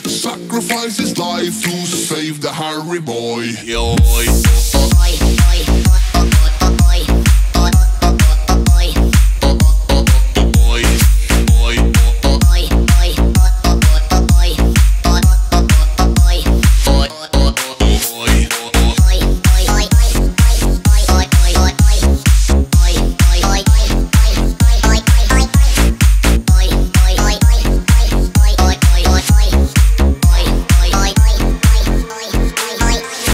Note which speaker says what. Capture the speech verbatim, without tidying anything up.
Speaker 1: sacrifice his life to save the Harry boy. Yo.